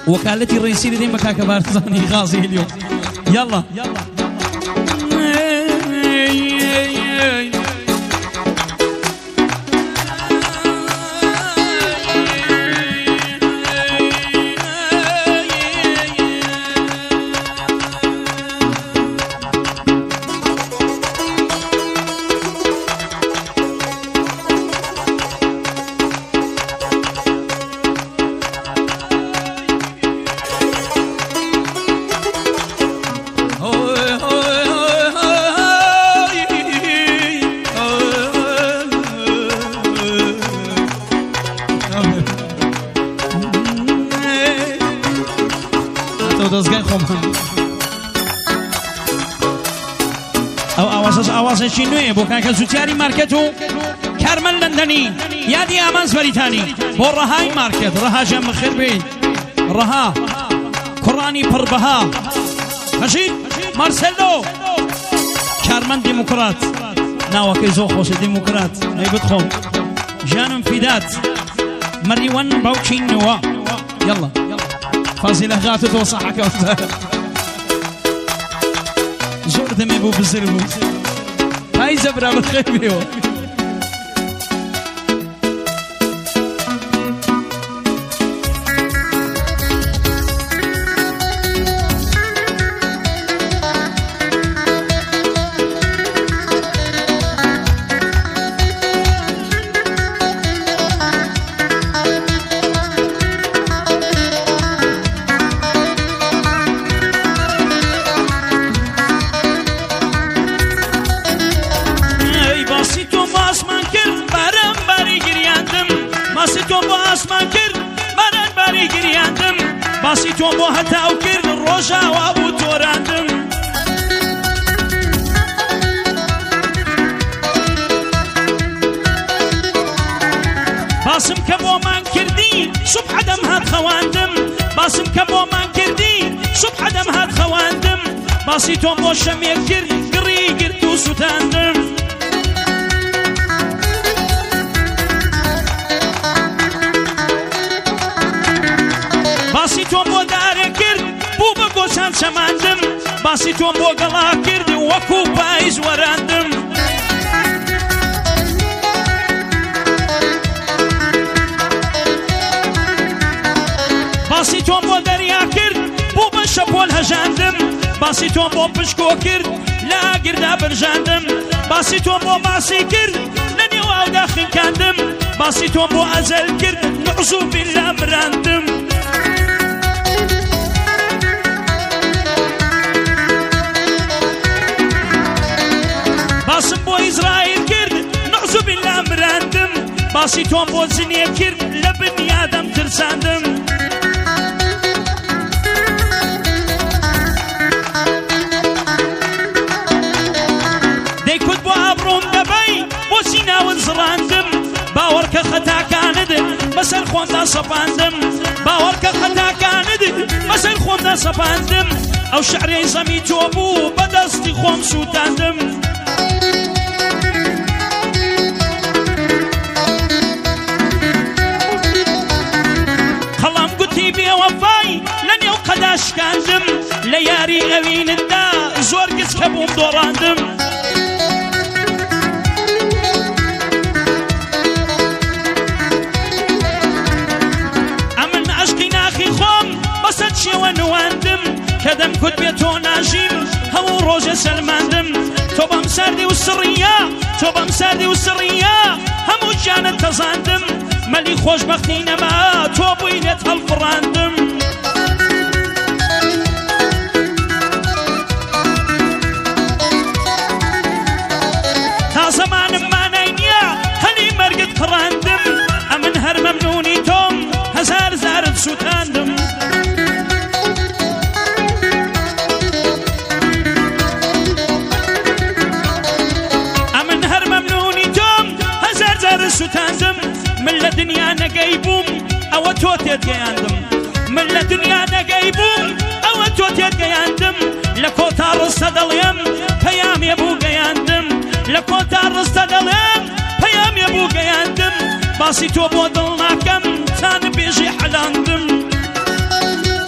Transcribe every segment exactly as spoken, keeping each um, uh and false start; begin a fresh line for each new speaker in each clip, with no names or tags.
وكالتي الرئيسية لدين بكاكا بارتزاني غازي اليوم. يلا او اوازش اوازش چینویه بو کاکا زوتیاری مارکتو کارمن لندنی یادی امانز بریتانی بو رهای مارکت رها جمع خیر بی رها قرآنی پربها ماشي مارسلو كارمن ديمقراط ناوكي زو خوش ديمقراط اي بدخم جانم فيدات مريوان باوشين نوا يلا فاصلة غاتت وصحك زور دمي بو بزربو هاي زبرا بالخير بيو باسی تو با هتاو کرد روزا و ابو توراندم باسم که با من کردی صبح دم هات خواندم باسم که با من کردی صبح دم هات خواندم باسی تو با شمی کرد گری گرد و ستاندم باسی تو بو داره کرد بو بگو چند چماندم باسی تو بو گلا کرد وکو پاییز وراندم باسی تو بو دریا کرد بو بشپول هجاندم باسی تو بو پشکو کرد لا گردا برجاندم باسی تو بو باسی کرد لنی واو داخل کندم باسی تو بو ازل کرد نعوذ بالله مراندم باسم بو إسرائيل كرد نعوذ بالله مراندم باسی توم بو زنية كرد لبني آدم ترساندم دي كد بو عبرون دبي بو سينا ونزراندم باورك خطا كاند مسل خوان دا صباندم باورك خطا كاند مسل خوان دا صباندم او شعري زمي توبو بدستي خوام سوتاندم خلام قلتي بي وفاي لن يوقداش كاندم لياري اوين الدا زور قز كبوم دوراندم امن عشقي ناخي خوم بسد شي ونواندم كدم كد بيتو ناجيم هو روجة سلماندم توبا مساردي والسرية توبا مساردي والسرية همو جانت تزاندم ملي خوش بختينا ما توبينت هالفراندم تا زمان ما نينيا هلي مرقد قراندم امن هر ممنوني توم هزار زارد سوتاندم امن هر ممنوني توم هزار زارد سوتاندم من الدنيا نقيبوم او توتيت قياندم من الدنيا نقيبوم او توتيت قياندم لكوتار الصدليم بيام يبو قياندم لكوتار الصدليم بيام يبو قياندم باسي تو بودلنا كم تان بيجي حلاندم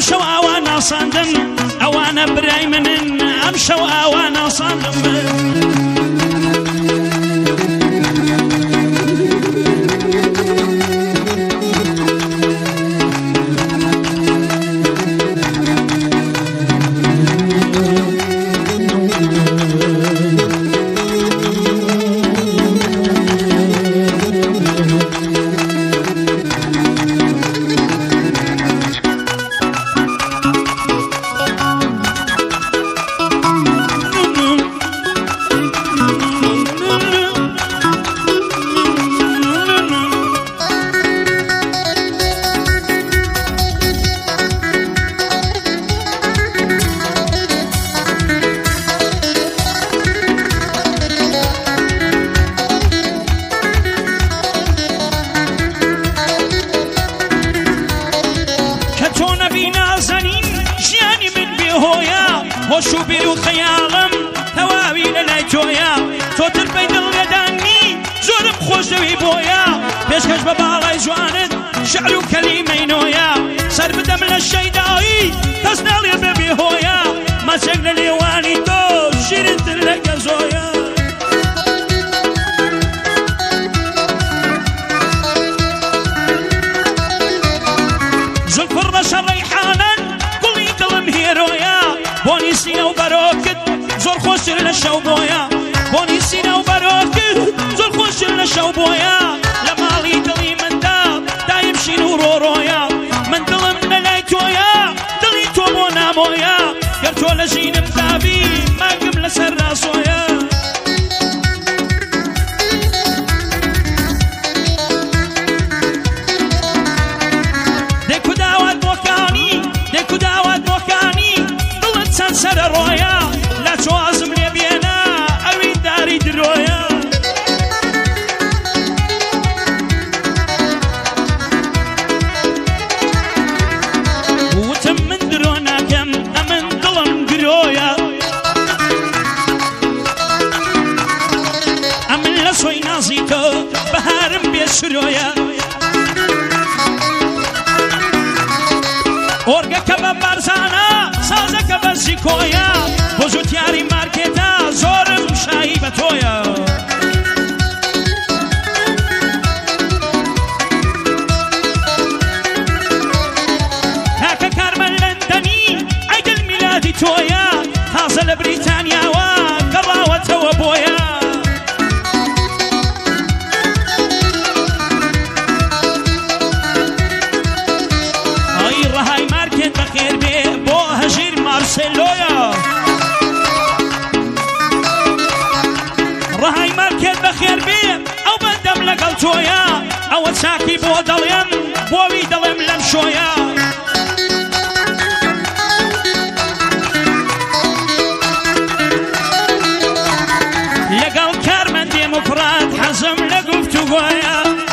شەو ئاوانە ساندم ئەوانە برای منن ئەم شەو ئاوانە ساندم هۆش و بیر و خەیاڵم تەواوی لەلای تۆیە تۆتر بەی دڵێدانی زۆرم خۆشەوی بۆیە پێشکەش بە باڵای جوانت شعر و کەلیمەی نۆیە سەر بدەم لە شەیدایی کەس ناڵێ بە بێهۆیە مەچێک لە لێوانی تۆ شیرتر لە گەزۆیە زولف ڕەشە ڕەیحانەن گوڵی دڵم هێرۆیە بۆنی سینە و بەرۆکت زۆر خۆشتر لە شەو بۆیە بۆنی سینە و بەرۆکت زۆر خۆشتر لە شەو بۆیە لە ماڵی دڵی مندا دایم شین و ڕۆڕۆیە من دڵم لەلای تۆیە دڵی تۆ بۆ نامۆیە گەر تۆ لە ژینم دابی مانگم لەسەر ڕاستۆیە دێک و داوات بۆکانی دێک و داوات بۆکانی دڵت چەند سەرە ڕۆیە لە چوازم لێ بێنە ئەوی داری درۆیە وتم من درۆ ناکەم ئەمن دڵم گرۆیە ئەمن لە سۆی نازی تۆ بەهارم بێ شرۆیە ئۆرگەکە بە بارزانە سازەکە بە زیکۆیە بۆ زووتیاری مارکێتە زۆرم شایی بە تۆیە کاکە کارمەن لەندەنی ئەیدل میلادی تۆیە تازە لە بریتانیاوە گەڕاوەتەوە بۆیە ئەی ڕەهای مارکێت بەخێر بێ بۆ هەژیر مارسێلۆیە ڕەهای مارکێت بەخێر بێ ئەو بەندەم لەگەڵ تۆیە ئەوە چاکی بۆ دەڵێم بۆوی دەڵێم لەم شۆیە لەگەڵ کارمەن دێموکرات حەزم لە گوفتوگۆیە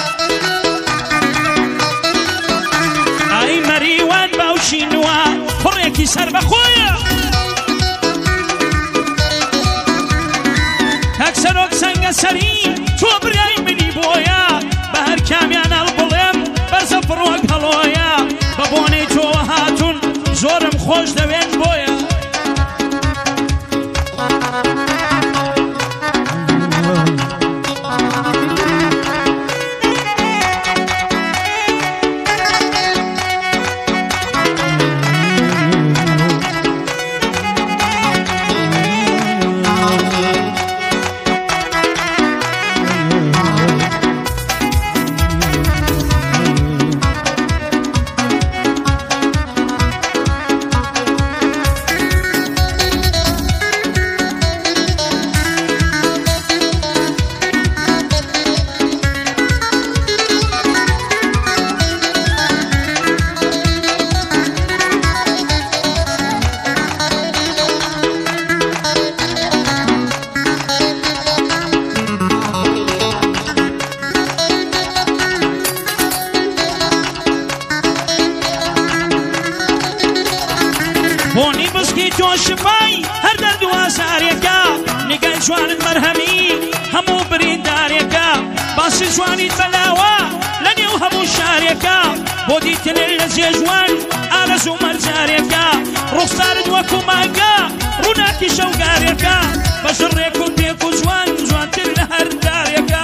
ئای مەریوان باوشی نوە کوڕێکی سەر بەخۆیە کاک سەرۆک سەنگە سەری تۆ برای منی بۆیە بە هەر کامیان هەڵبڵێم بەرزە فڕۆک هەڵۆیە بە بۆنەی تۆ هاتوون زۆرم خۆش دەوێن بۆیە بۆنی بسکی تۆ شفای هەر دەرد و ئازارێکە نیگای جوانت مەرهەمی هەموو بریندارێکە باسی جوانیت بەلاوە لە نێو هەموو شارێکە بۆ دیتنێ لە جێژوان ئارەز ئارزوو مەرجارێکە ڕوخسارت وەکو مانگە ڕووناکی شەوگارێکە بەژڕێک و پێک و جوان جوانتر لە هەر دارێکە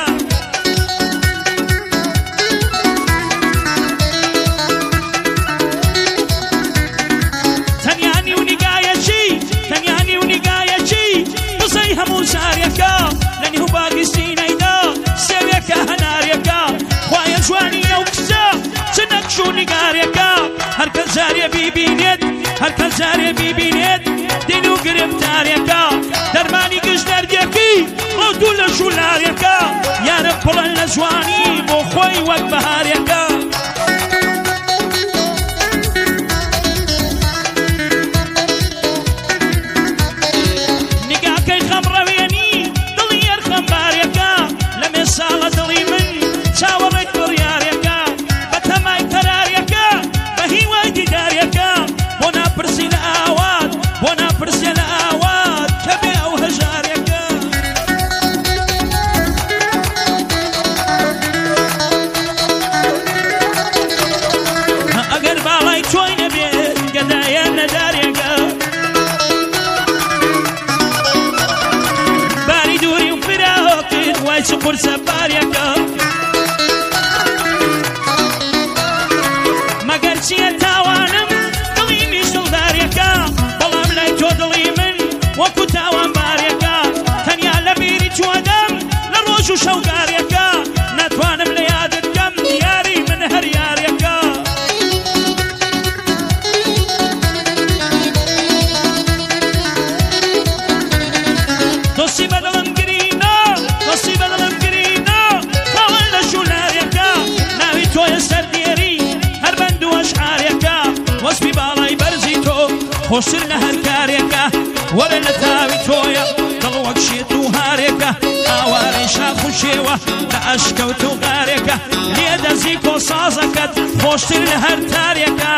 تەنیانی و نیگایەکی تەنیانی و نیگایەکی قسەی هەموو شارێکە لە نیو باگستینەیدا سێوێکە هەنارێکە خوایە جوانی ئەو کچە چ نەقش و نیگارێکە هەرکەس جارێ بیبینێت هەرکەس جارێ بیبینێت دین و گرفتارێکە دەرمانی گشت دەردێکی ڕۆدوو لە ژوولارێکە یارە پڵەن لە جوانی بۆ خۆی وەک بەهارێکە نیگاکەی خەمڕەوێنی دڵی یەرخەمبارێکە لە مێساڵە دڵی من چاوەڕێک بڕیارێکە بە تەمای قەرارێکە بە هیوای دیدارێکە بۆ ناپرسی لە ئاوات بۆ ناپرسێ لە ئاوات کە بێ ئەو هەژارێکە ئەگەر باڵای تۆی نەبێت گەدایە نەدارێکە باری دووری و فراقت وای چ قورسە بارێکە مەگەر چییە تاوانم دڵی میشدڵدارێکە بەڵام لای تۆ دڵی من وەکو تاوان بارێکە تەنیا لە بیری چوەدەم لە ڕۆژ و شەوگارێکە ناتوانم لە یادت کەم یاری من هەر یارێکە دۆستی بەدڵم گرینە دۆستی بەدڵم گرینە خاوەن لە ژوولارێکە ناوی تۆیە سەردێری هەر بەند و ئەشعارێکە وەسپی باڵای بەرزی تۆ خۆشتر لە هەر کارێکە وەرە لە تاوی تۆیە دڵ وەک شێت و هارێکە ئاوارەی شاخ و شێوە لە ئەشکەوت و غارێکە لێ دەزی کۆسازەکەت خۆشتر لە هەر تارێکە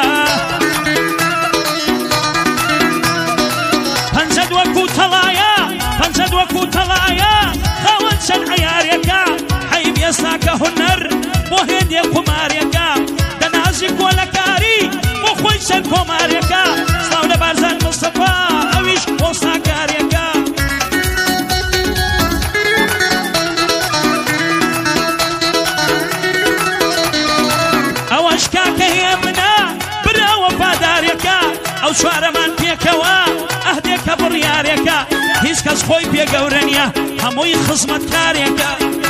پەنجەد وەکو تەڵایە پەنجەد وەکو تەڵایە خاوەن چەند عەیارێکە حەیب ئێستا کە هونەر بۆ هێندێ قومارێکە دەنازی کۆلەکاری بۆ خۆی چەند کۆمارێکە سڵاو لە بارزان مستەفا ئەویش پۆستاکارێکە ئەوەش کاکە هێ منە برا وەفادارێکە ئەو چوارەمان پێکەوە ئەهدێکە بڕیارێکە هیچ کەس خۆی پێگەورە نییە هەمووی خزمەتکارێکە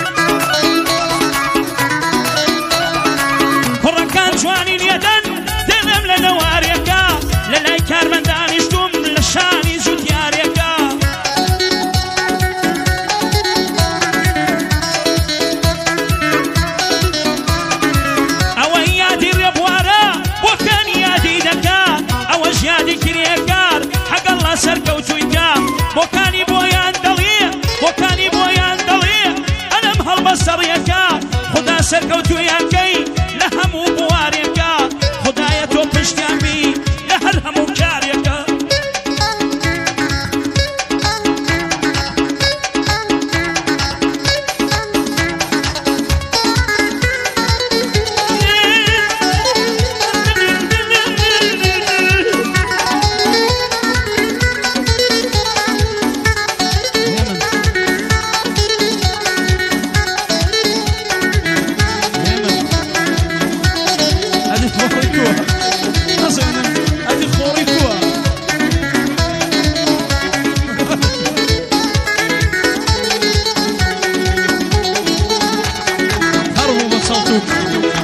کوڕەکان جوانی لێدەن دێنم لە نەوارێکە لە لای کارمەندانیشتوم لە شانی جوتیارێکە ئەوە یادی ڕێبوارە بۆکانی یادی دەکا ئەوەش یادی کرێکار حەگەڵ لە سەرکەوتوویکە بۆکانی بۆیان دەڵێ بۆکانی بۆیان دەڵێ ئەنەم هەڵبەسەڕیەکە خدا سەرکەوتوویانکەی لە هەموو بوارێکە خدایە تۆ پشتیان بی لە هەر هەموو کارێکە هەڕوو بە سەڵتوک